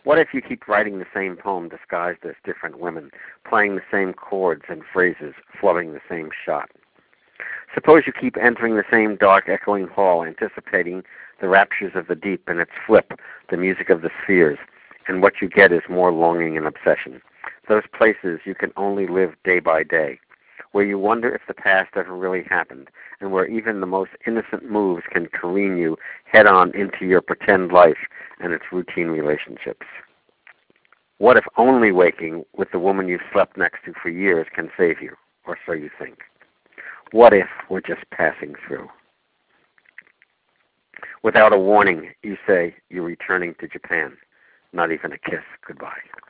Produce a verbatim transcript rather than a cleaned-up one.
What if you keep writing the same poem disguised as different women, playing the same chords and phrases, flubbing the same shot? Suppose you keep entering the same dark, echoing hall, anticipating the raptures of the deep and its flip, the music of the spheres, and what you get is more longing and obsession. Those places you can only live day by day, where you wonder if the past ever really happened, and where even the most innocent moves can careen you head-on into your pretend life and its routine relationships. What if only waking with the woman you've slept next to for years can save you, or so you think? What if we're just passing through? Without a warning, you say you're returning to Japan. Not even a kiss goodbye.